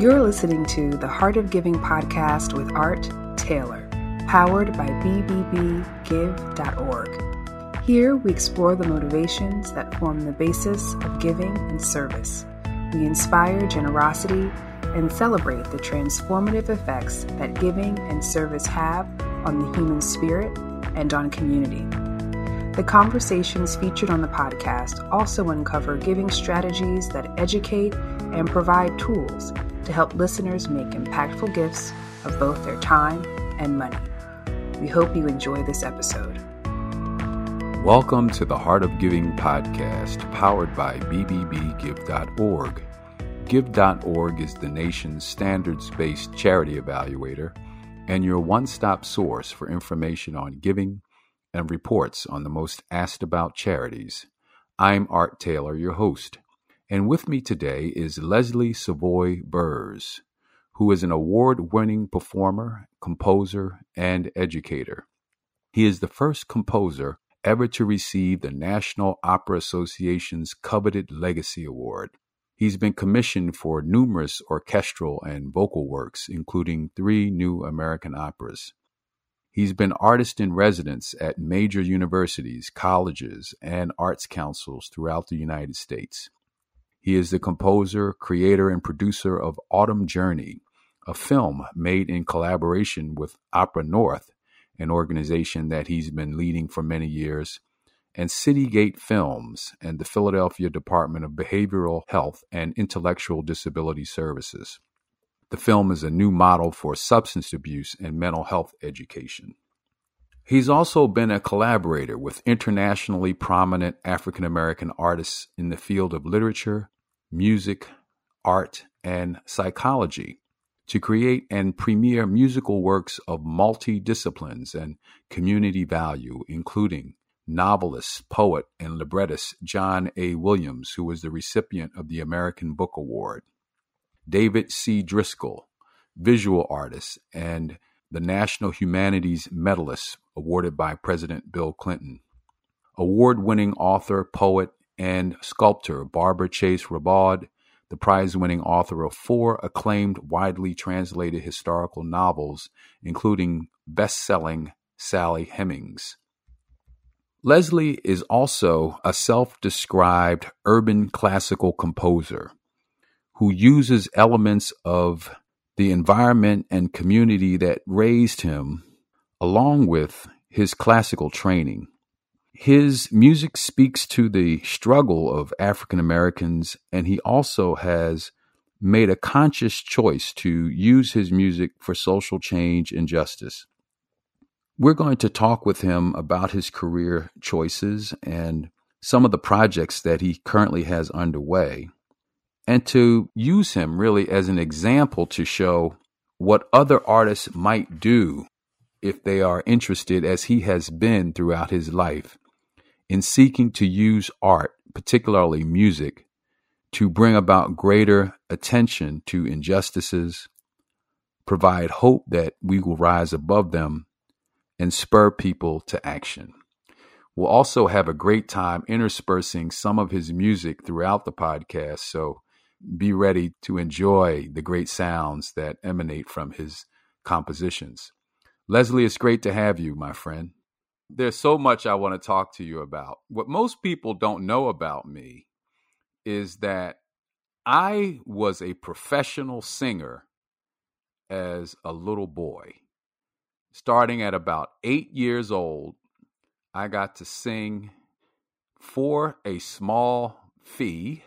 You're listening to the Heart of Giving podcast with Art Taylor, powered by bbbgive.org. Here we explore the motivations that form the basis of giving and service. We inspire generosity and celebrate the transformative effects that giving and service have on the human spirit and on community. The conversations featured on the podcast also uncover giving strategies that educate and provide tools to help listeners make impactful gifts of both their time and money. We hope you enjoy this episode. Welcome to the Heart of Giving podcast, powered by bbbgive.org. Give.org is the nation's standards-based charity evaluator and your one-stop source for information on giving and reports on the most asked about charities. I'm Art Taylor, your host. And with me today is Leslie Savoy Burrs, who is an award-winning performer, composer, and educator. He is the first composer ever to receive the National Opera Association's coveted Legacy Award. He's been commissioned for numerous orchestral and vocal works, including 3 new American operas. He's been artist in residence at major universities, colleges, and arts councils throughout the United States. He is the composer, creator, and producer of Autumn Journey, a film made in collaboration with Opera North, an organization that he's been leading for many years, and Citygate Films and the Philadelphia Department of Behavioral Health and Intellectual Disability Services. The film is a new model for substance abuse and mental health education. He's also been a collaborator with internationally prominent African American artists in the field of literature, music, art, and psychology to create and premiere musical works of multi-disciplines and community value, including novelist, poet, and librettist John A. Williams, who was the recipient of the American Book Award, David C. Driscoll, visual artist, and the National Humanities Medalist awarded by President Bill Clinton, award-winning author, poet, and sculptor Barbara Chase Rabaud, the prize-winning author of 4 acclaimed, widely translated historical novels, including best-selling Sally Hemings. Leslie is also a self-described urban classical composer who uses elements of the environment and community that raised him, along with his classical training. His music speaks to the struggle of African Americans, and he also has made a conscious choice to use his music for social change and justice. We're going to talk with him about his career choices and some of the projects that he currently has underway, and to use him really as an example to show what other artists might do if they are interested, as he has been throughout his life, in seeking to use art, particularly music, to bring about greater attention to injustices, provide hope that we will rise above them, and spur people to action. We'll also have a great time interspersing some of his music throughout the podcast, so be ready to enjoy the great sounds that emanate from his compositions. Leslie, it's great to have you, my friend. There's so much I want to talk to you about. What most people don't know about me is that I was a professional singer as a little boy. Starting at about 8 years old, I got to sing for a small fee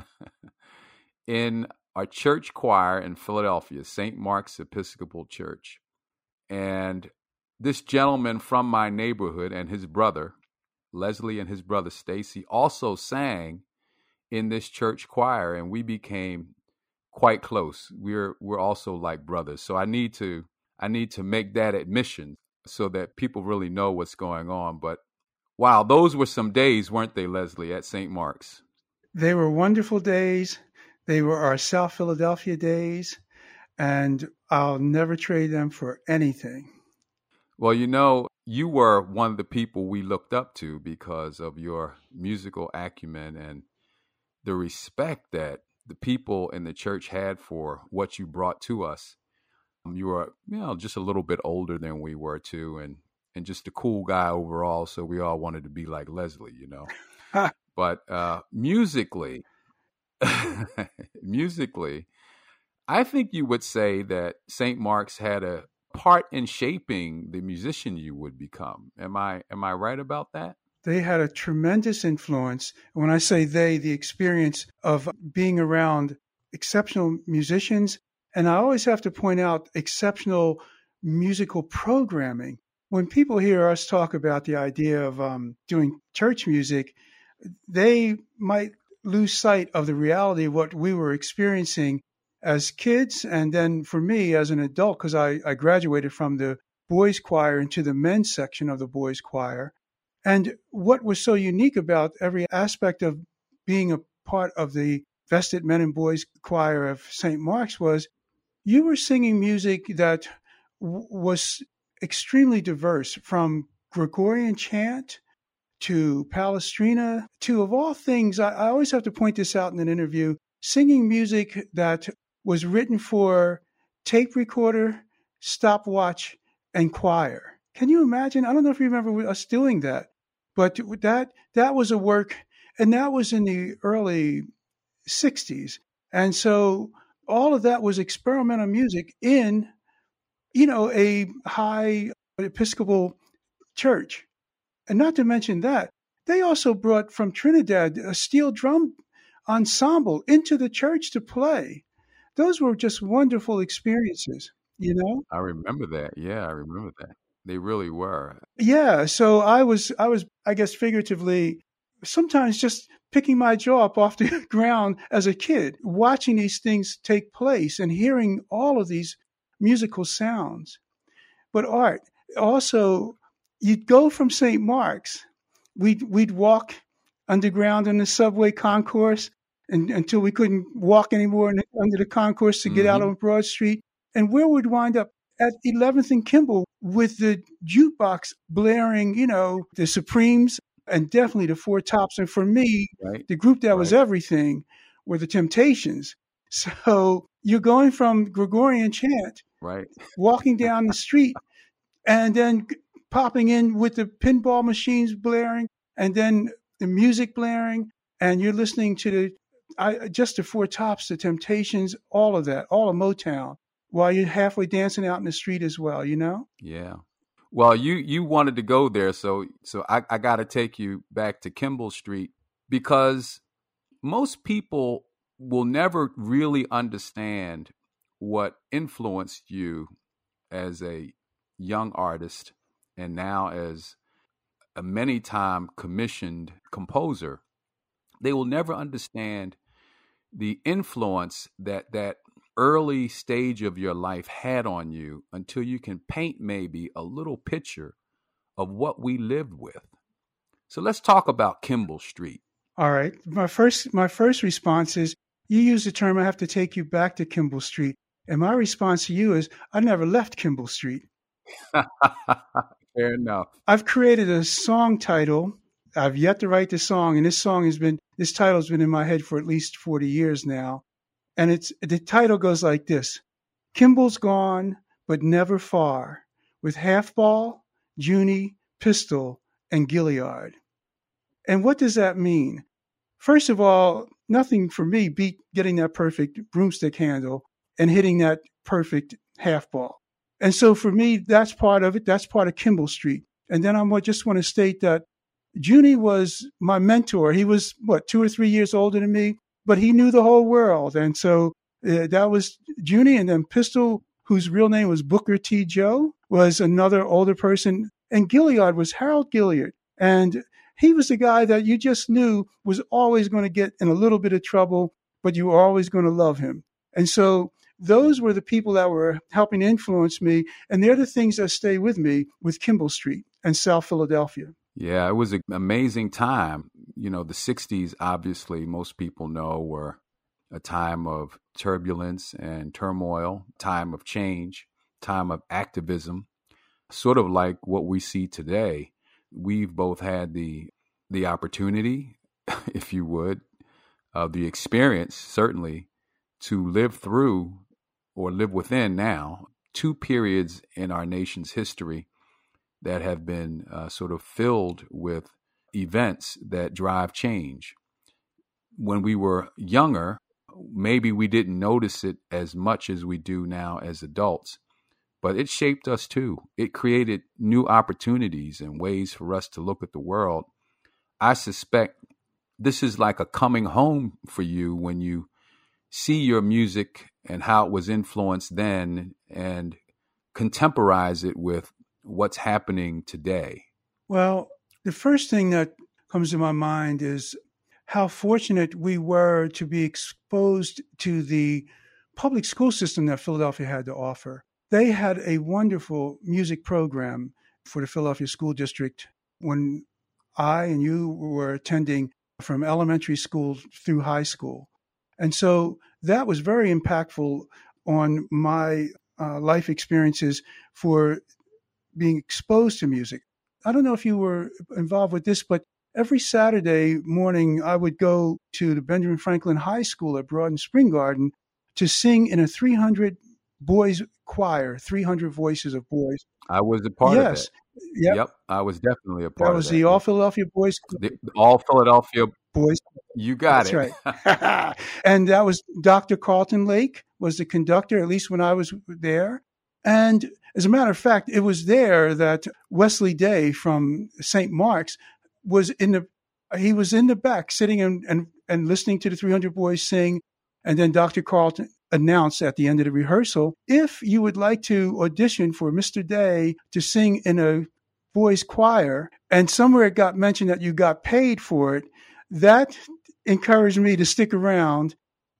in our church choir in Philadelphia, St. Mark's Episcopal Church. And this gentleman from my neighborhood and his brother, Leslie and his brother Stacy, also sang in this church choir, and we became quite close. We're also like brothers. So I need to make that admission so that people really know what's going on. But wow, those were some days, weren't they, Leslie, at St. Mark's? They were wonderful days. They were our South Philadelphia days, and I'll never trade them for anything. Well, you know, you were one of the people we looked up to because of your musical acumen and the respect that the people in the church had for what you brought to us. You were, just a little bit older than we were too, and just a cool guy overall. So we all wanted to be like Leslie, But musically, I think you would say that St. Mark's had a part in shaping the musician you would become. Am I right about that? They had a tremendous influence. When I say they, the experience of being around exceptional musicians, and I always have to point out exceptional musical programming. When people hear us talk about the idea of doing church music, they might lose sight of the reality of what we were experiencing as kids, and then for me as an adult, because I graduated from the boys' choir into the men's section of the boys' choir. And what was so unique about every aspect of being a part of the vested men and boys choir of St. Mark's was you were singing music that was extremely diverse, from Gregorian chant to Palestrina to, of all things, I always have to point this out in an interview, singing music that was written for tape recorder, stopwatch, and choir. Can you imagine? I don't know if you remember us doing that, but that was a work, and that was in the early 60s. And so all of that was experimental music in, a high Episcopal church. And not to mention that, they also brought from Trinidad a steel drum ensemble into the church to play. Those were just wonderful experiences, I remember that. Yeah, I remember that. They really were. Yeah, so I was, I guess, figuratively, sometimes just picking my jaw up off the ground as a kid, watching these things take place and hearing all of these musical sounds. But Art, also, you'd go from St. Mark's, we'd walk underground in the subway concourse until we couldn't walk anymore under the concourse to get out on Broad Street. And where we'd wind up at 11th and Kimball with the jukebox blaring, the Supremes and definitely the Four Tops. And for me, the group that was everything were the Temptations. So you're going from Gregorian chant, walking down the street, and then popping in with the pinball machines blaring, and then the music blaring, and you're listening to just the Four Tops, the Temptations, all of that, all of Motown, while you're halfway dancing out in the street as well, Yeah. Well, you wanted to go there, so I got to take you back to Kimball Street, because most people will never really understand what influenced you as a young artist and now as a many-time commissioned composer. They will never understand the influence that early stage of your life had on you until you can paint maybe a little picture of what we lived with. So let's talk about Kimball Street. All right. My first response is, you use the term, I have to take you back to Kimball Street. And my response to you is, I never left Kimball Street. Fair enough. I've created a song title. I've yet to write the song, and this title has been in my head for at least 40 years now. And the title goes like this: Kimball's gone, but never far, with Halfball, Junie, Pistol, and Gilliard. And what does that mean? First of all, nothing for me beat getting that perfect broomstick handle and hitting that perfect halfball. And so for me, that's part of it. That's part of Kimball Street. And then I just want to state that Junie was my mentor. He was, 2 or 3 years older than me, but he knew the whole world. And so that was Junie. And then Pistol, whose real name was Booker T. Joe, was another older person. And Gilliard was Harold Gilliard. And he was the guy that you just knew was always going to get in a little bit of trouble, but you were always going to love him. And so those were the people that were helping influence me. And they're the things that stay with me with Kimball Street and South Philadelphia. Yeah, it was an amazing time. The 60s, obviously, most people know, were a time of turbulence and turmoil, time of change, time of activism, sort of like what we see today. We've both had the opportunity, if you would, the experience, certainly, to live through or live within now 2 periods in our nation's history that have been sort of filled with events that drive change. When we were younger, maybe we didn't notice it as much as we do now as adults, but it shaped us too. It created new opportunities and ways for us to look at the world. I suspect this is like a coming home for you when you see your music and how it was influenced then and contemporize it with what's happening today. Well, the first thing that comes to my mind is how fortunate we were to be exposed to the public school system that Philadelphia had to offer. They had a wonderful music program for the Philadelphia School District when I and you were attending from elementary school through high school. And so that was very impactful on my life experiences for being exposed to music. I don't know if you were involved with this, but every Saturday morning, I would go to the Benjamin Franklin High School at Broad and Spring Garden to sing in a 300 boys choir, 300 voices of boys. I was a part of that. Yep, I was definitely a part of that. That was the All Philadelphia Boys. The All Philadelphia Boys. You got it. That's right. And that was Dr. Carlton Lake was the conductor, at least when I was there. And as a matter of fact, it was there that Wesley Day from St. Mark's was in the back sitting and listening to the 300 boys sing. And then Dr. Carlton announced at the end of the rehearsal, if you would like to audition for Mr. Day to sing in a boys choir, and somewhere it got mentioned that you got paid for it, that encouraged me to stick around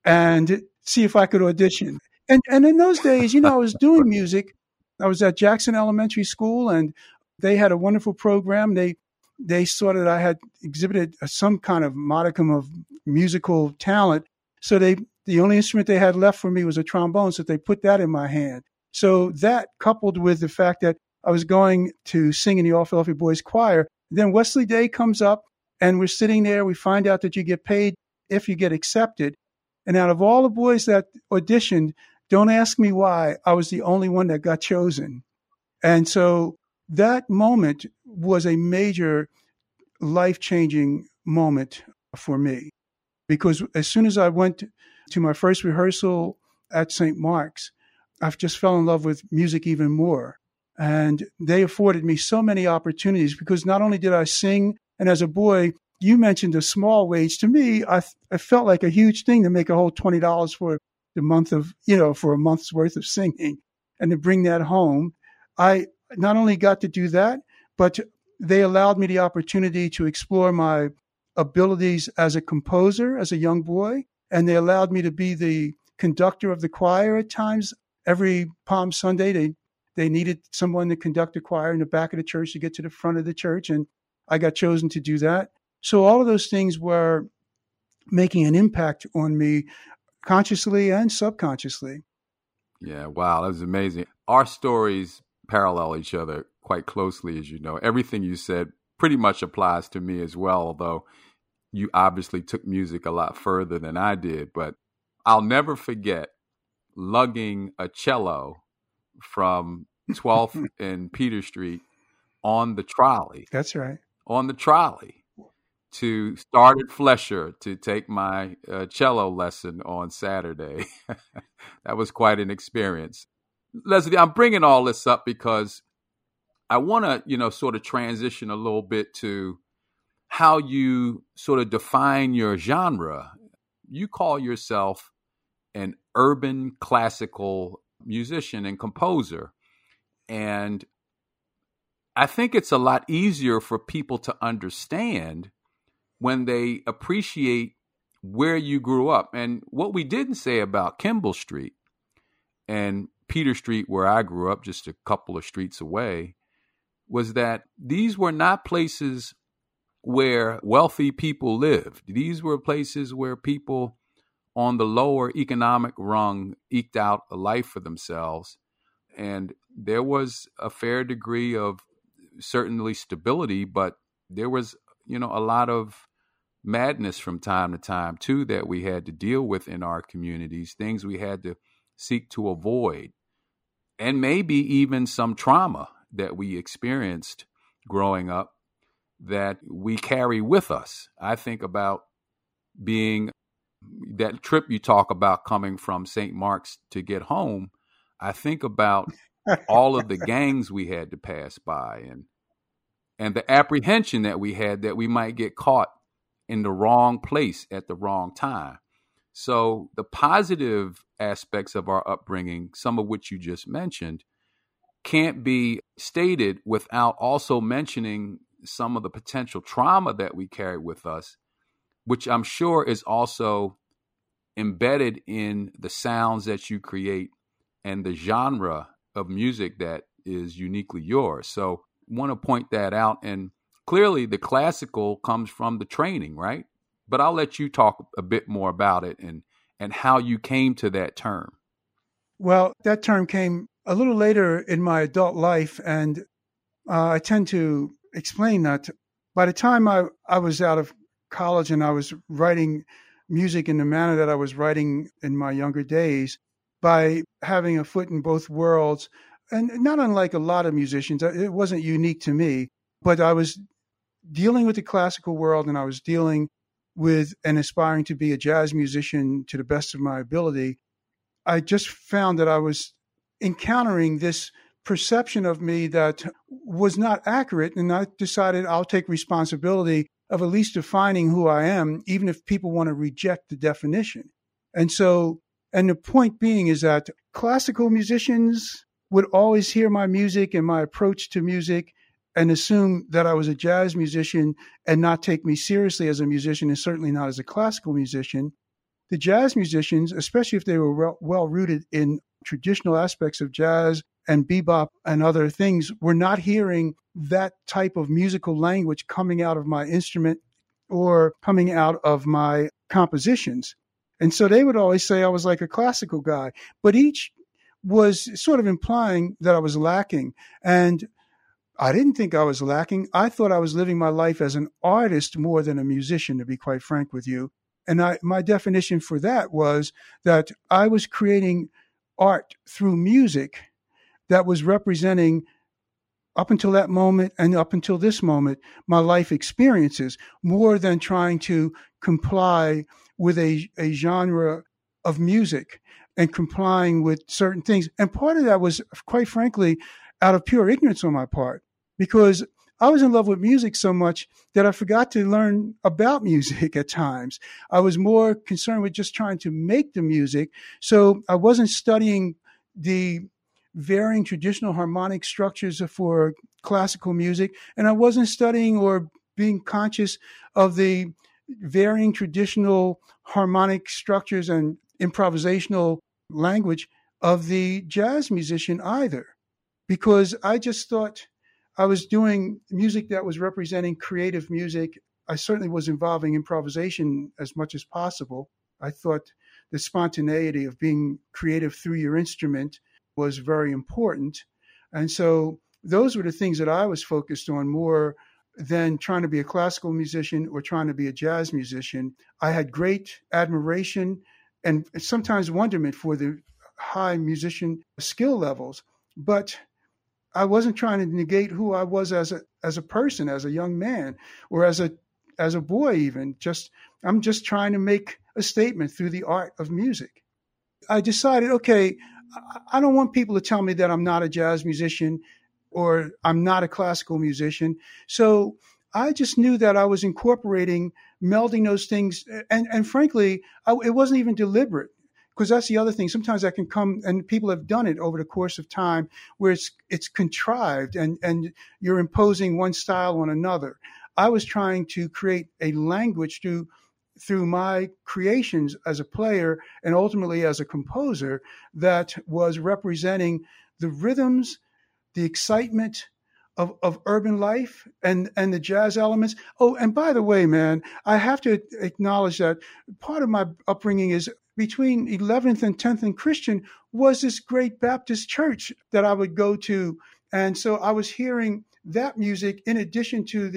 and see if I could audition. And in those days, I was doing music. I was at Jackson Elementary School, and they had a wonderful program. They saw that I had exhibited some kind of modicum of musical talent. So the only instrument they had left for me was a trombone, so they put that in my hand. So that, coupled with the fact that I was going to sing in the All Philadelphia Boys Choir, then Wesley Day comes up, and we're sitting there. We find out that you get paid if you get accepted. And out of all the boys that auditioned, don't ask me why, I was the only one that got chosen. And so that moment was a major life-changing moment for me, because as soon as I went to my first rehearsal at St. Mark's, I just fell in love with music even more. And they afforded me so many opportunities, because not only did I sing, and as a boy, you mentioned a small wage. To me, I felt like a huge thing to make a whole $20 for the month of, for a month's worth of singing, and to bring that home. I not only got to do that, but they allowed me the opportunity to explore my abilities as a composer, as a young boy. And they allowed me to be the conductor of the choir at times. Every Palm Sunday, they needed someone to conduct the choir in the back of the church to get to the front of the church. And I got chosen to do that. So all of those things were making an impact on me consciously and subconsciously. Yeah, wow, that was amazing. Our stories parallel each other quite closely, as you know. Everything you said pretty much applies to me as well, although you obviously took music a lot further than I did. But I'll never forget lugging a cello from 12th and Peter Street on the trolley. That's right. On the trolley to start at Flesher to take my cello lesson on Saturday. That was quite an experience. Leslie, I'm bringing all this up because I want to, sort of transition a little bit to how you sort of define your genre. You call yourself an urban classical musician and composer. And I think it's a lot easier for people to understand when they appreciate where you grew up. And what we didn't say about Kimball Street and Peter Street, where I grew up, just a couple of streets away, was that these were not places where wealthy people lived. These were places where people on the lower economic rung eked out a life for themselves. And there was a fair degree of certainly stability, but there was, a lot of madness from time to time too that we had to deal with in our communities, things we had to seek to avoid, and maybe even some trauma that we experienced growing up that we carry with us. I think about being that trip you talk about coming from St. Mark's to get home. I think about all of the gangs we had to pass by and the apprehension that we had that we might get caught in the wrong place at the wrong time. So the positive aspects of our upbringing, some of which you just mentioned, can't be stated without also mentioning some of the potential trauma that we carry with us, which I'm sure is also embedded in the sounds that you create and the genre of music that is uniquely yours. So I want to point that out. And clearly the classical comes from the training, right? But I'll let you talk a bit more about it and how you came to that term. Well, that term came a little later in my adult life, and I tend to explain that by the time I was out of college and I was writing music in the manner that I was writing in my younger days, by having a foot in both worlds, and not unlike a lot of musicians, it wasn't unique to me, but I was dealing with the classical world and I was dealing with and aspiring to be a jazz musician to the best of my ability. I just found that I was encountering this perception of me that was not accurate, and I decided I'll take responsibility of at least defining who I am, even if people want to reject the definition. And the point being is that classical musicians would always hear my music and my approach to music and assume that I was a jazz musician and not take me seriously as a musician, and certainly not as a classical musician. The jazz musicians, especially if they were well rooted in traditional aspects of jazz and bebop and other things, were not hearing that type of musical language coming out of my instrument or coming out of my compositions. And so they would always say I was like a classical guy, but each was sort of implying that I was lacking. And I didn't think I was lacking. I thought I was living my life as an artist more than a musician, to be quite frank with you. And my definition for that was that I was creating art through music that was representing, up until that moment and up until this moment, my life experiences, more than trying to comply with a genre of music and complying with certain things. And part of that was, quite frankly, out of pure ignorance on my part, because I was in love with music so much that I forgot to learn about music at times. I was more concerned with just trying to make the music. So I wasn't studying the varying traditional harmonic structures for classical music, and I wasn't studying or being conscious of the varying traditional harmonic structures and improvisational language of the jazz musician either, because I just thought I was doing music that was representing creative music. I certainly was involving improvisation as much as possible. I thought the spontaneity of being creative through your instrument was very important. And so those were the things that I was focused on more than trying to be a classical musician or trying to be a jazz musician. I had great admiration and sometimes wonderment for the high musician skill levels, but I wasn't trying to negate who I was as a person, as a young man, or as a boy even. I'm just trying to make a statement through the art of music. I decided, okay, I don't want people to tell me that I'm not a jazz musician or I'm not a classical musician. So I just knew that I was incorporating, melding those things. And frankly, it wasn't even deliberate, because that's the other thing. Sometimes that can come, and people have done it over the course of time, where it's contrived and you're imposing one style on another. I was trying to create a language through my creations as a player and ultimately as a composer that was representing the rhythms, the excitement of urban life and the jazz elements. Oh, and by the way, man, I have to acknowledge that part of my upbringing is between 11th and 10th and Christian was this great Baptist church that I would go to. And so I was hearing that music in addition to the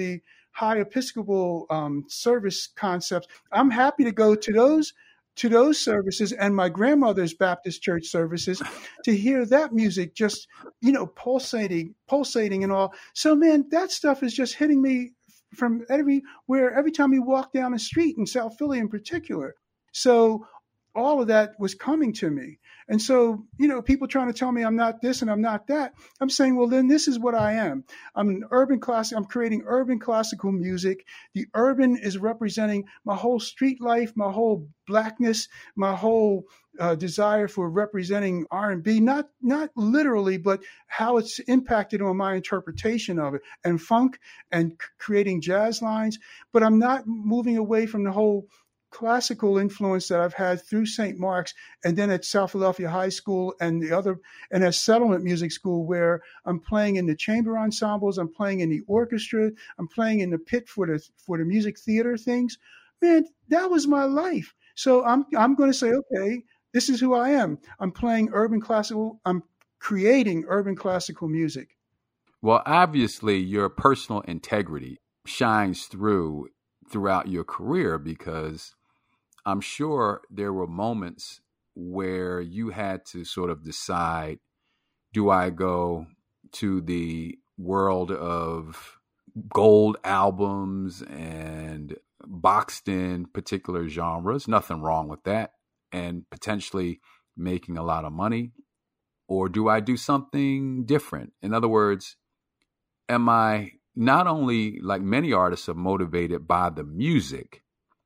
high Episcopal service concepts. I'm happy to go to those services and my grandmother's Baptist church services to hear that music just, pulsating and all. So, man, that stuff is just hitting me from everywhere, every time you walk down the street in South Philly in particular. So all of that was coming to me. And so, people trying to tell me I'm not this and I'm not that. I'm saying, well, then this is what I am. I'm creating urban classical music. The urban is representing my whole street life, my whole Blackness, my whole desire for representing R&B, not literally, but how it's impacted on my interpretation of it, and funk and creating jazz lines. But I'm not moving away from the whole classical influence that I've had through St. Mark's and then at South Philadelphia High School and at Settlement Music School, where I'm playing in the chamber ensembles, I'm playing in the orchestra, I'm playing in the pit for the music theater things. Man, that was my life. So I'm going to say, okay, this is who I am. I'm playing urban classical. I'm creating urban classical music. Well, obviously, your personal integrity shines throughout your career, because I'm sure there were moments where you had to sort of decide, do I go to the world of gold albums and boxed in particular genres, nothing wrong with that, and potentially making a lot of money? Or do I do something different? In other words, am I not only, like many artists, are motivated by the music,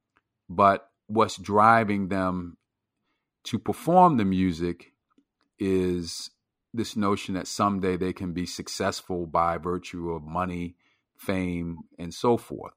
but what's driving them to perform the music is this notion that someday they can be successful by virtue of money, fame, and so forth.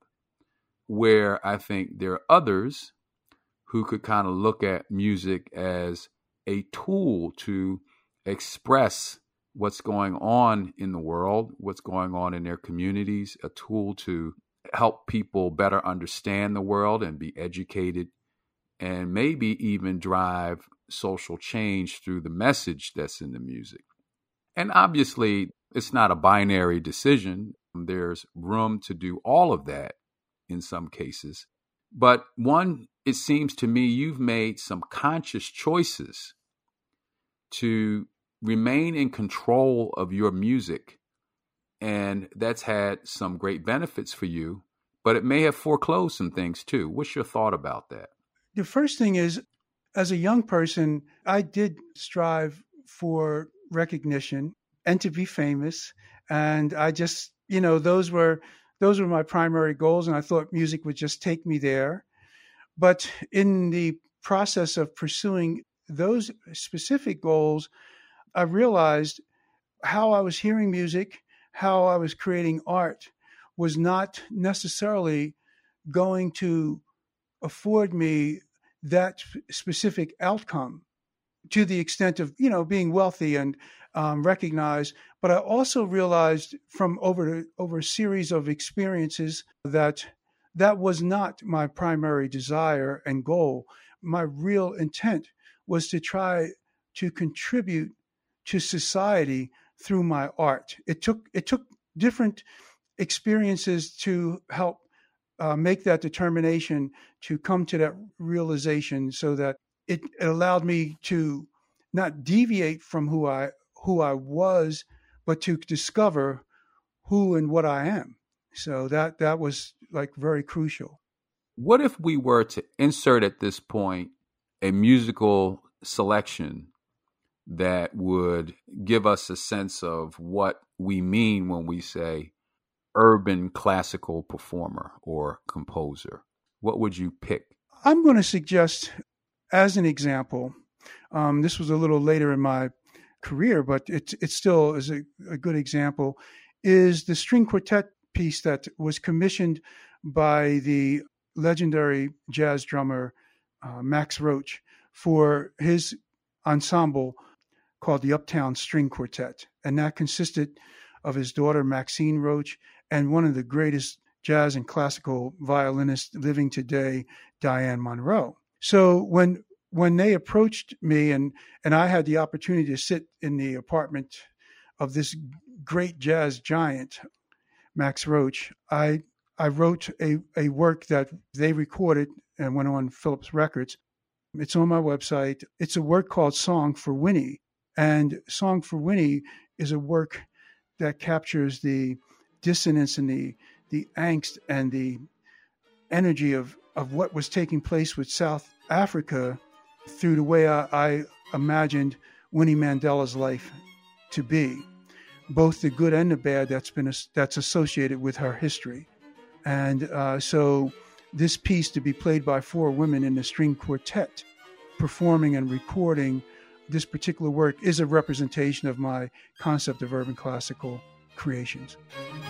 Where I think there are others who could kind of look at music as a tool to express what's going on in the world, what's going on in their communities, a tool to help people better understand the world and be educated, and maybe even drive social change through the message that's in the music. And obviously, it's not a binary decision. There's room to do all of that in some cases. But it seems to me you've made some conscious choices to remain in control of your music. And that's had some great benefits for you, but it may have foreclosed some things too. What's your thought about that? The first thing is, as a young person, I did strive for recognition and to be famous. And I just, those were my primary goals. And I thought music would just take me there. But in the process of pursuing those specific goals, I realized how I was hearing music, how I was creating art was not necessarily going to afford me that specific outcome to the extent of, being wealthy and recognized. But I also realized from over a series of experiences that was not my primary desire and goal. My real intent was to try to contribute to society through my art. It took different experiences to help make that determination, to come to that realization, so that it allowed me to not deviate from who I was, but to discover who and what I am. So that was like very crucial. What if we were to insert at this point a musical selection that would give us a sense of what we mean when we say urban classical performer or composer? What would you pick? I'm going to suggest, as an example, this was a little later in my career, but it still is a good example, is the string quartet piece that was commissioned by the legendary jazz drummer Max Roach for his ensemble called the Uptown String Quartet. And that consisted of his daughter Maxine Roach and one of the greatest jazz and classical violinists living today, Diane Monroe. So when they approached me and I had the opportunity to sit in the apartment of this great jazz giant, Max Roach, I I wrote a work that they recorded and went on Philips Records. It's on my website. It's a work called Song for Winnie. And Song for Winnie is a work that captures the dissonance and the angst and the energy of what was taking place with South Africa through the way I imagined Winnie Mandela's life to be, both the good and the bad that's associated with her history. And so this piece, to be played by 4 women in the string quartet, performing and recording this particular work, is a representation of my concept of urban classical creations.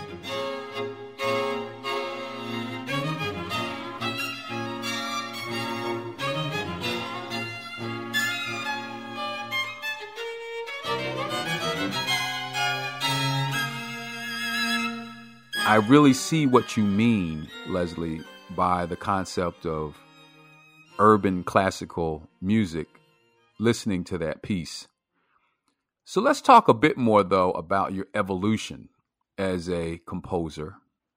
I really see what you mean, Leslie, by the concept of urban classical music, listening to that piece. So let's talk a bit more, though, about your evolution as a composer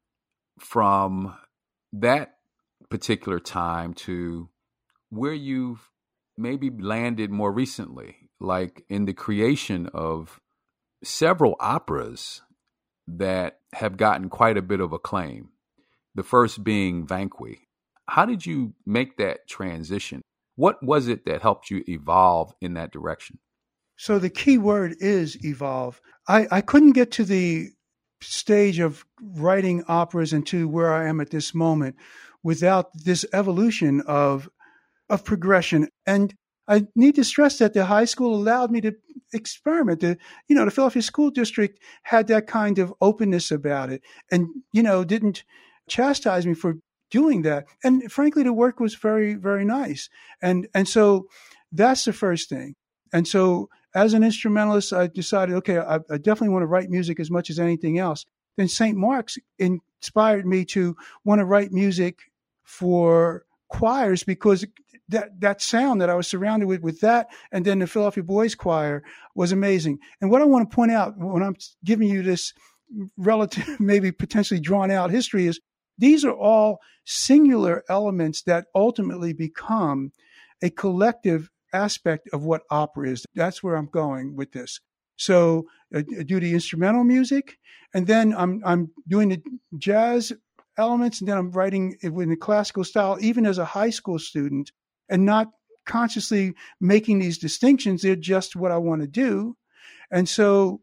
from that particular time to where you've maybe landed more recently, like in the creation of several operas that have gotten quite a bit of acclaim. The first being Vanquis. How did you make that transition? What was it that helped you evolve in that direction? So the key word is evolve. I couldn't get to the stage of writing operas and to where I am at this moment without this evolution of progression. And I need to stress that the high school allowed me to experiment. The Philadelphia School District had that kind of openness about it and, didn't chastise me for doing that. And frankly, the work was very, very nice. And so that's the first thing. And so as an instrumentalist, I decided, okay, I definitely want to write music as much as anything else. Then St. Mark's inspired me to want to write music for choirs because that sound that I was surrounded with that, and then the Philadelphia Boys Choir was amazing. And what I want to point out when I'm giving you this relative, maybe potentially drawn out history is these are all singular elements that ultimately become a collective aspect of what opera is. That's where I'm going with this. So I do the instrumental music, and then I'm doing the jazz elements, and then I'm writing it in the classical style, even as a high school student, and not consciously making these distinctions. They're just what I want to do. And so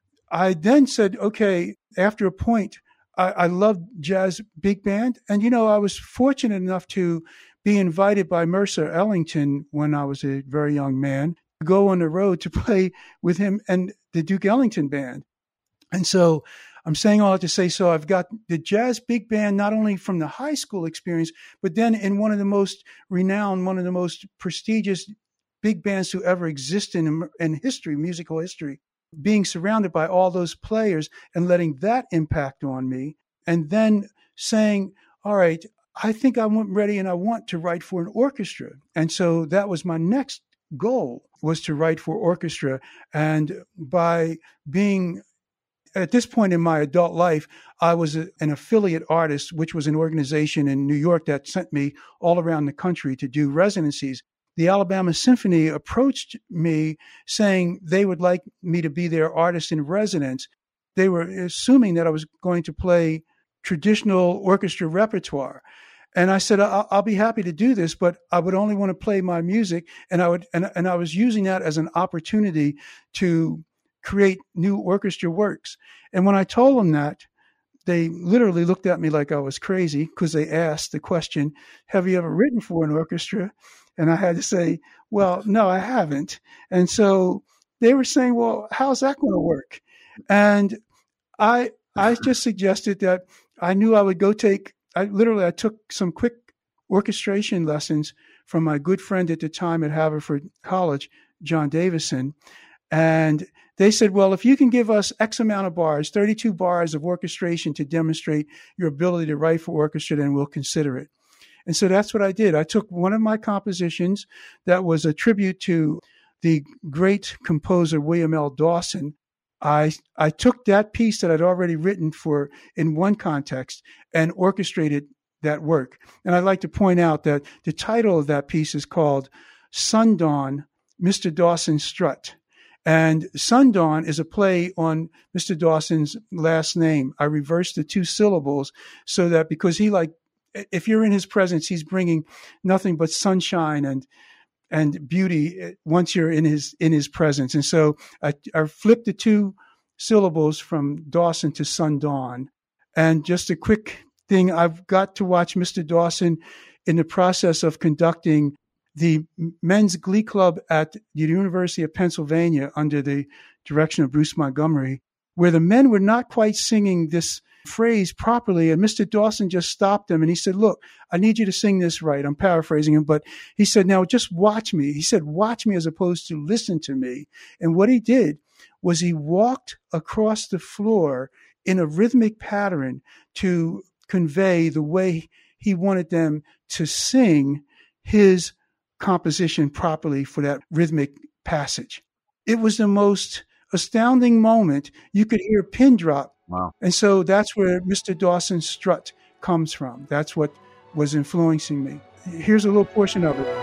I then said, okay, after a point, I loved jazz big band. And, I was fortunate enough to be invited by Mercer Ellington when I was a very young man to go on the road to play with him and the Duke Ellington Band. And so I'm saying all that to say, so I've got the jazz big band, not only from the high school experience, but then in one of the most renowned, one of the most prestigious big bands to ever exist in history, musical history, being surrounded by all those players and letting that impact on me. And then saying, all right, I think I'm ready and I want to write for an orchestra. And so that was my next goal, was to write for orchestra. And by being at this point in my adult life, I was an affiliate artist, which was an organization in New York that sent me all around the country to do residencies. The Alabama Symphony approached me saying they would like me to be their artist in residence. They were assuming that I was going to play traditional orchestra repertoire. And I said, I'll be happy to do this, but I would only want to play my music. And I was using that as an opportunity to create new orchestra works. And when I told them that, they literally looked at me like I was crazy because they asked the question, have you ever written for an orchestra? And I had to say, well, no, I haven't. And so they were saying, well, how's that going to work? And I just suggested that I knew I would go I took some quick orchestration lessons from my good friend at the time at Haverford College, John Davison. And they said, well, if you can give us X amount of bars, 32 bars of orchestration to demonstrate your ability to write for orchestra, then we'll consider it. And so that's what I did. I took one of my compositions that was a tribute to the great composer William L. Dawson, I took that piece that I'd already written for in one context and orchestrated that work. And I'd like to point out that the title of that piece is called Sundawn, Mr. Dawson's Strut. And Sundawn is a play on Mr. Dawson's last name. I reversed the two syllables so that because if you're in his presence, he's bringing nothing but sunshine and beauty once you're in his presence. And so I flipped the two syllables from Dawson to Sundawn. And just a quick thing, I've got to watch Mr. Dawson in the process of conducting the men's glee club at the University of Pennsylvania under the direction of Bruce Montgomery, where the men were not quite singing this phrase properly. And Mr. Dawson just stopped them and he said, look, I need you to sing this right. I'm paraphrasing him, but he said, now just watch me. He said, watch me as opposed to listen to me. And what he did was he walked across the floor in a rhythmic pattern to convey the way he wanted them to sing his composition properly for that rhythmic passage. It was the most astounding moment. You could hear a pin drop. Wow. And so that's where Mr. Dawson's strut comes from. That's what was influencing me. Here's a little portion of it.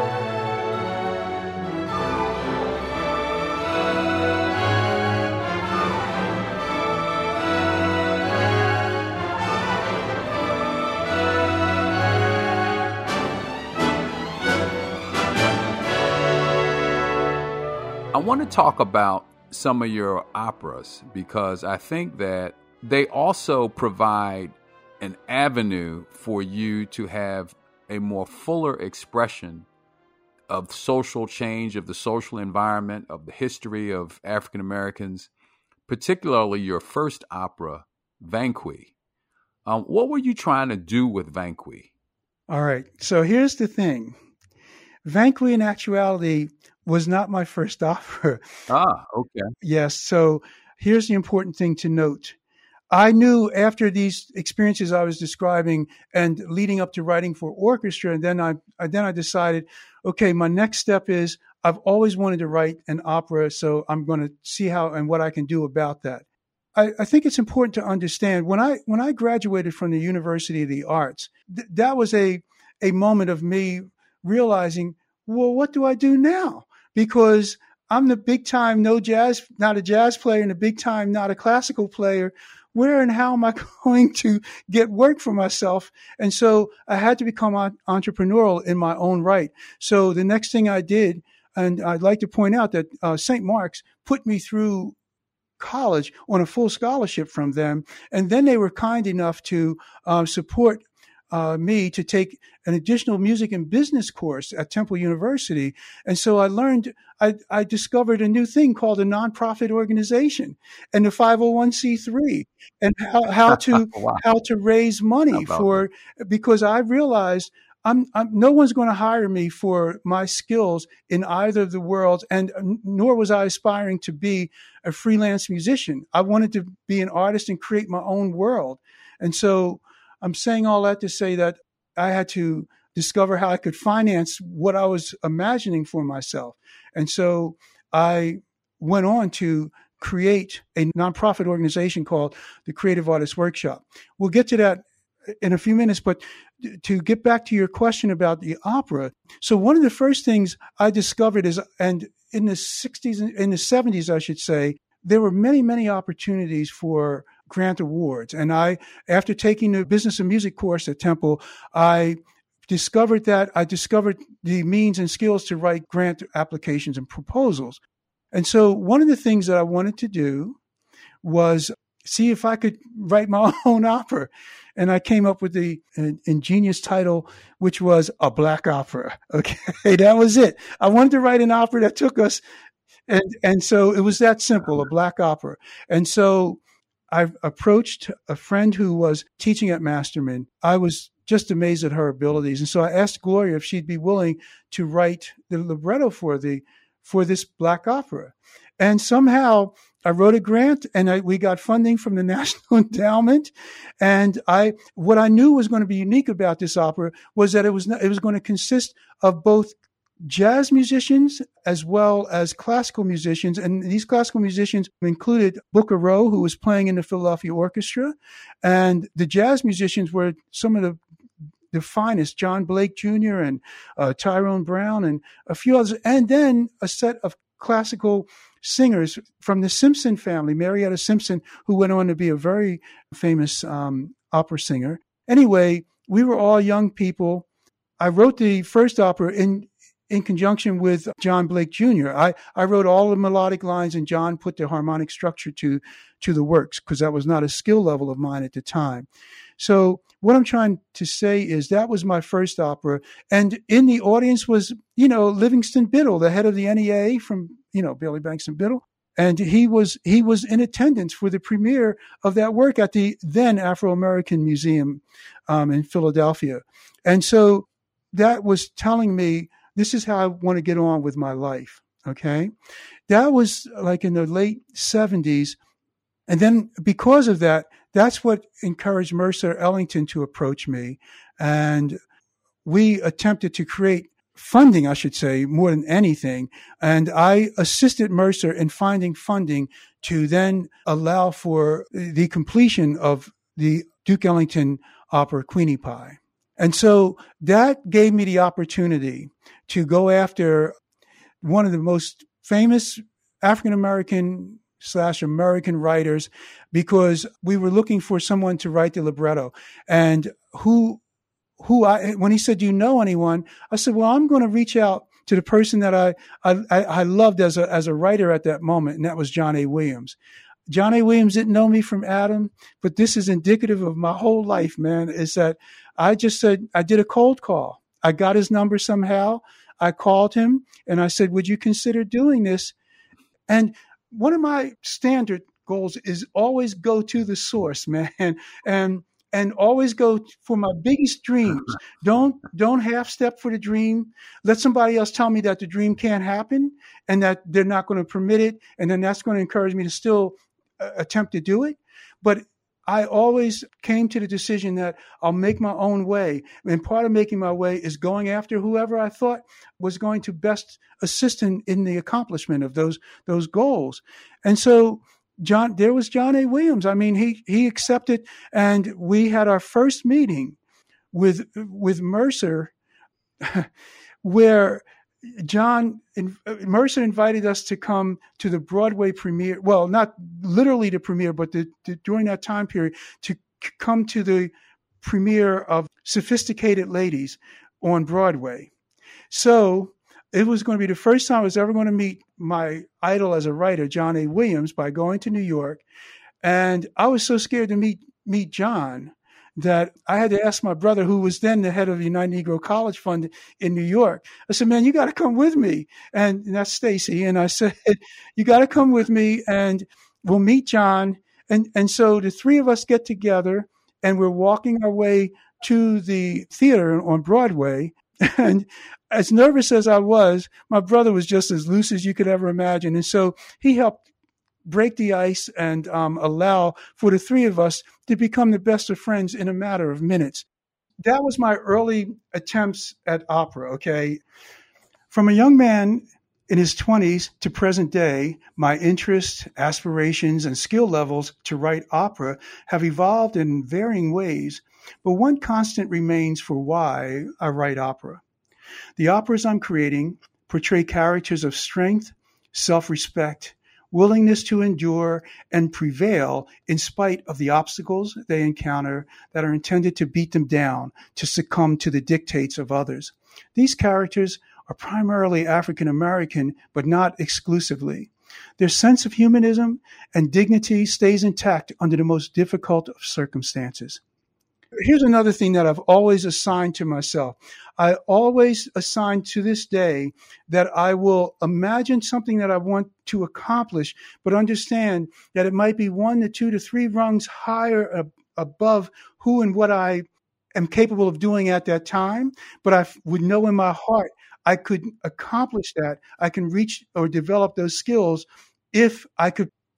I want to talk about some of your operas because I think that they also provide an avenue for you to have a more fuller expression of social change, of the social environment, of the history of African Americans, particularly your first opera, Vanquis. What were you trying to do with Vanquis? All right. So here's the thing. Vanquis, in actuality, was not my first opera. Ah, okay. Yes. So here's the important thing to note. I knew after these experiences I was describing and leading up to writing for orchestra, and then I decided, okay, my next step is I've always wanted to write an opera, so I'm going to see how and what I can do about that. I think it's important to understand when I graduated from the University of the Arts, that was a moment of me realizing, well, what do I do now? Because I'm the big time not a jazz player, and the big time not a classical player. Where and how am I going to get work for myself? And so I had to become entrepreneurial in my own right. So the next thing I did, and I'd like to point out that St. Mark's put me through college on a full scholarship from them. And then they were kind enough to support me to take an additional music and business course at Temple University. And so I discovered a new thing called a nonprofit for and the 501c3 and how to Wow. how to raise money because I realized no one's going to hire me for my skills in either of the worlds, and nor was I aspiring to be a freelance musician. I wanted to be an artist and create my own world. And so I'm saying all that to say that I had to discover how I could finance what I was imagining for myself. And so I went on to create a nonprofit organization called the Creative Artists Workshop. We'll get to that in a few minutes, but to get back to your question about the opera. So one of the first things I discovered and in the 70s, I should say, there were many, many opportunities for grant awards. And after taking the business of music course at Temple, I discovered the means and skills to write grant applications and proposals. And so one of the things that I wanted to do was see if I could write my own opera. And I came up with the ingenious title, which was A Black Opera. Okay, that was it. I wanted to write an opera that took us, and so it was that simple, A Black Opera. And so I approached a friend who was teaching at Masterman. I was just amazed at her abilities. And so I asked Gloria if she'd be willing to write the libretto for this Black Opera. And somehow I wrote a grant and we got funding from the National Endowment. And what I knew was going to be unique about this opera was that it was going to consist of both jazz musicians as well as classical musicians. And these classical musicians included Booker Rowe, who was playing in the Philadelphia Orchestra. And the jazz musicians were some of the finest, John Blake Jr. and Tyrone Brown and a few others. And then a set of classical singers from the Simpson family, Marietta Simpson, who went on to be a very famous opera singer. Anyway, we were all young people. I wrote the first opera in conjunction with John Blake Jr. I wrote all the melodic lines, and John put the harmonic structure to the works, because that was not a skill level of mine at the time. So what I'm trying to say is that was my first opera. And in the audience was, Livingston Biddle, the head of the NEA from, Bailey Banks and Biddle. And he was in attendance for the premiere of that work at the then Afro-American Museum in Philadelphia. And so that was telling me, this is how I want to get on with my life. Okay. That was like in the late 70s. And then because of that, that's what encouraged Mercer Ellington to approach me. And we attempted to create funding, I should say, more than anything. And I assisted Mercer in finding funding to then allow for the completion of the Duke Ellington opera, Queenie Pie. And so that gave me the opportunity to go after one of the most famous African-American / American writers, because we were looking for someone to write the libretto. And when he said, do you know anyone? I said, well, I'm going to reach out to the person that I loved as a writer at that moment. And that was John A. Williams. John A. Williams didn't know me from Adam, but this is indicative of my whole life, man, is that I just said, I did a cold call. I got his number somehow. I called him and I said, would you consider doing this? And one of my standard goals is always go to the source, man, and always go for my biggest dreams. Don't half step for the dream. Let somebody else tell me that the dream can't happen and that they're not going to permit it. And then that's going to encourage me to still attempt to do it. But I always came to the decision that I'll make my own way. And part of making my way is going after whoever I thought was going to best assist in the accomplishment of those goals. And so there was John A. Williams. I mean, he accepted, and we had our first meeting with Mercer where Mercer invited us to come to the Broadway premiere. Well, not literally the premiere, but during that time period, to come to the premiere of Sophisticated Ladies on Broadway. So it was going to be the first time I was ever going to meet my idol as a writer, John A. Williams, by going to New York. And I was so scared to meet John that I had to ask my brother, who was then the head of the United Negro College Fund in New York. I said, man, you got to come with me. And that's Stacy. And I said, you got to come with me and we'll meet John. And so the three of us get together and we're walking our way to the theater on Broadway. And as nervous as I was, my brother was just as loose as you could ever imagine. And so he helped break the ice and allow for the three of us to become the best of friends in a matter of minutes. That was my early attempts at opera, okay? From a young man in his 20s to present day, my interests, aspirations, and skill levels to write opera have evolved in varying ways, but one constant remains for why I write opera. The operas I'm creating portray characters of strength, self-respect, willingness to endure and prevail in spite of the obstacles they encounter that are intended to beat them down, to succumb to the dictates of others. These characters are primarily African American, but not exclusively. Their sense of humanism and dignity stays intact under the most difficult of circumstances. Here's another thing that I've always assigned to myself. I always assign to this day that I will imagine something that I want to accomplish, but understand that it might be 1 to 2 to 3 rungs higher above who and what I am capable of doing at that time. But I would know in my heart I could accomplish that. I can reach or develop those skills if I could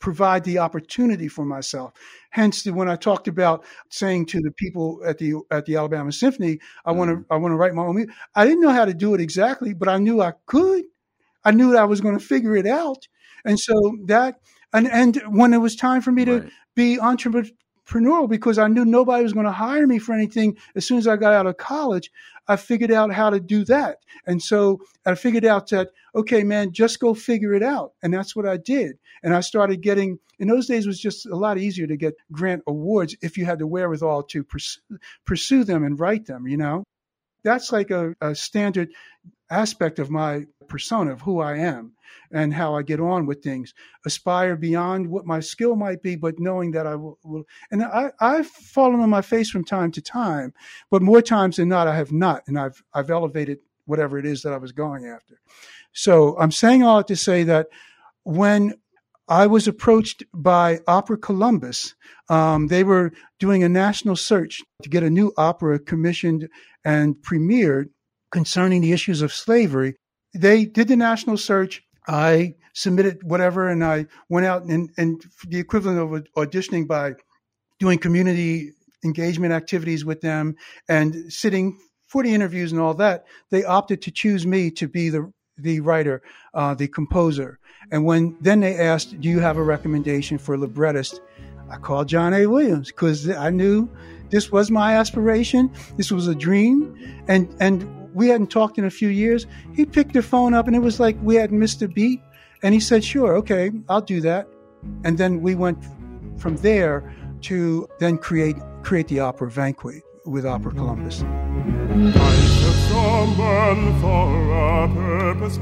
provide the opportunity for myself. Hence, when I talked about saying to the people at the Alabama Symphony, I want to write my own music. I didn't know how to do it exactly, but I knew I could. I knew that I was going to figure it out. And so that, and when it was time for me to be entrepreneurial, because I knew nobody was going to hire me for anything as soon as I got out of college, I figured out how to do that. And so I figured out that, okay, man, just go figure it out. And that's what I did. And I started getting, in those days, it was just a lot easier to get grant awards if you had the wherewithal to pursue them and write them, you know. That's like a standard aspect of my persona, of who I am and how I get on with things. Aspire beyond what my skill might be, but knowing that I will. And I've fallen on my face from time to time, but more times than not, I have not. And I've elevated whatever it is that I was going after. So I'm saying all that to say that when I was approached by Opera Columbus, they were doing a national search to get a new opera commissioned and premiered concerning the issues of slavery. They did the national search. I submitted whatever, and I went out and the equivalent of auditioning by doing community engagement activities with them and sitting for the interviews and all that. They opted to choose me to be the writer, the composer. And then they asked, do you have a recommendation for a librettist? I called John A. Williams because I knew this was my aspiration. This was a dream. And we hadn't talked in a few years. He picked the phone up and it was like we hadn't missed a beat. And he said, sure, okay, I'll do that. And then we went from there to then create the opera Vanquit with Opera Columbus. I took someone for a purpose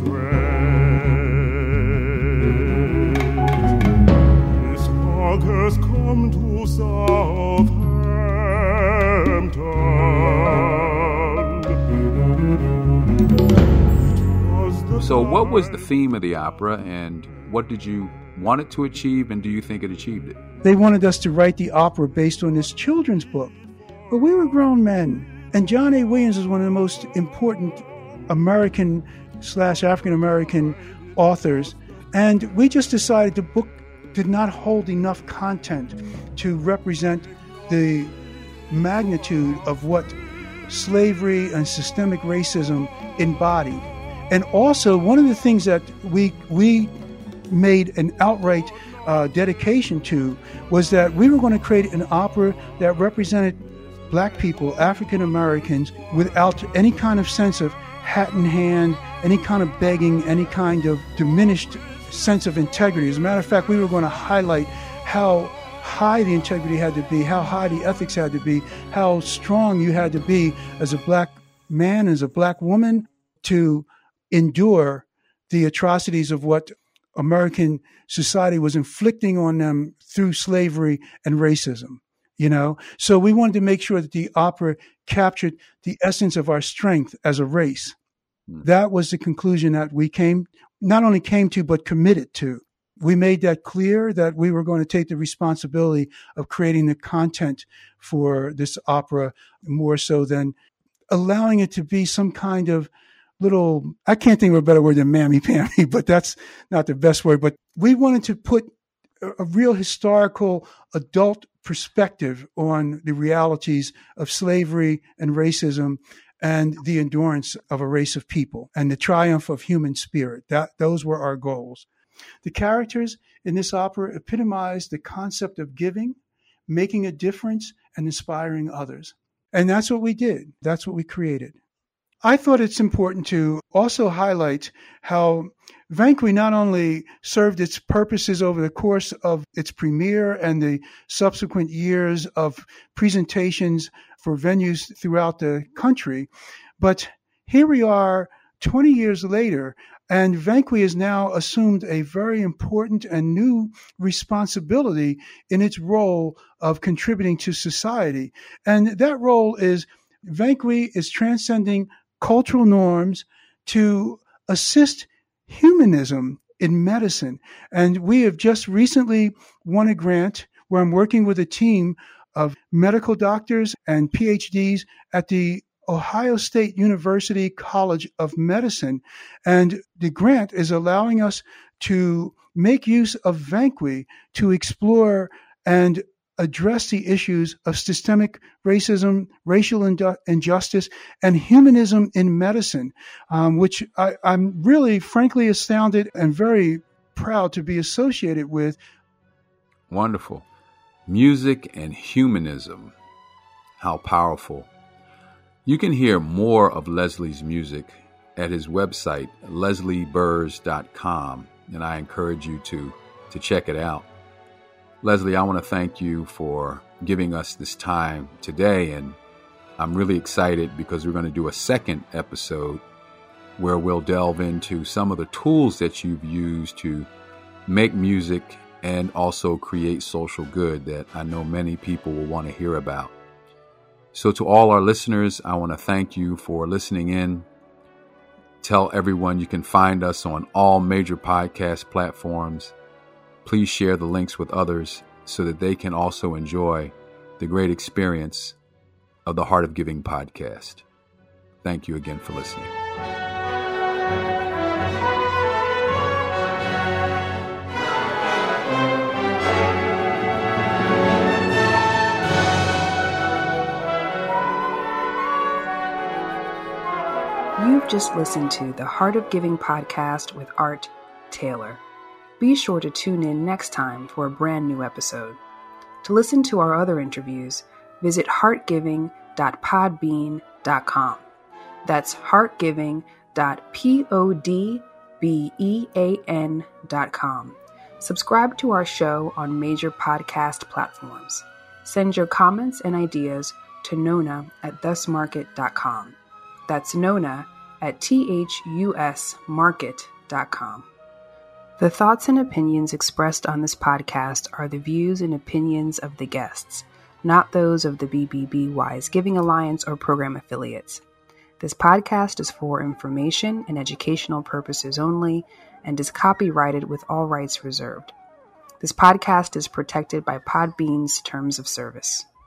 great. His heart has come to Southampton. So what was the theme of the opera, and what did you want it to achieve, and do you think it achieved it? They wanted us to write the opera based on this children's book. But we were grown men. And John A. Williams is one of the most important American/African-American authors. And we just decided the book did not hold enough content to represent the magnitude of what slavery and systemic racism embodied. And also, one of the things that we made an outright dedication to was that we were going to create an opera that represented Black people, African Americans, without any kind of sense of hat in hand, any kind of begging, any kind of diminished sense of integrity. As a matter of fact, we were going to highlight how high the integrity had to be, how high the ethics had to be, how strong you had to be as a Black man, as a Black woman, to endure the atrocities of what American society was inflicting on them through slavery and racism. You know, so we wanted to make sure that the opera captured the essence of our strength as a race. That was the conclusion that we not only came to, but committed to. We made that clear that we were going to take the responsibility of creating the content for this opera more so than allowing it to be some kind of little, I can't think of a better word than mammy-pammy, but that's not the best word. But we wanted to put a real historical adult perspective on the realities of slavery and racism and the endurance of a race of people and the triumph of human spirit. Those were our goals. The characters in this opera epitomize the concept of giving, making a difference, and inspiring others. And that's what we did. That's what we created. I thought it's important to also highlight how Vanquit not only served its purposes over the course of its premiere and the subsequent years of presentations for venues throughout the country, but here we are 20 years later, and Vanquit has now assumed a very important and new responsibility in its role of contributing to society. And that role is Vanquit is transcending cultural norms to assist humanism in medicine. And we have just recently won a grant where I'm working with a team of medical doctors and PhDs at the Ohio State University College of Medicine. And the grant is allowing us to make use of Vanqui to explore and address the issues of systemic racism, racial injustice, and humanism in medicine, which I'm really, frankly, astounded and very proud to be associated with. Wonderful. Music and humanism. How powerful. You can hear more of Leslie's music at his website, leslieburrs.com, and I encourage you to check it out. Leslie, I want to thank you for giving us this time today, and I'm really excited because we're going to do a second episode where we'll delve into some of the tools that you've used to make music and also create social good that I know many people will want to hear about. So to all our listeners, I want to thank you for listening in. Tell everyone you can find us on all major podcast platforms. Please share the links with others so that they can also enjoy the great experience of the Heart of Giving podcast. Thank you again for listening. You've just listened to the Heart of Giving podcast with Art Taylor. Be sure to tune in next time for a brand new episode. To listen to our other interviews, visit heartgiving.podbean.com. That's heartgiving.podbean.com. Subscribe to our show on major podcast platforms. Send your comments and ideas to Nona@thusmarket.com. That's Nona at thusmarket.com. The thoughts and opinions expressed on this podcast are the views and opinions of the guests, not those of the BBB Wise Giving Alliance or program affiliates. This podcast is for information and educational purposes only and is copyrighted with all rights reserved. This podcast is protected by Podbean's terms of service.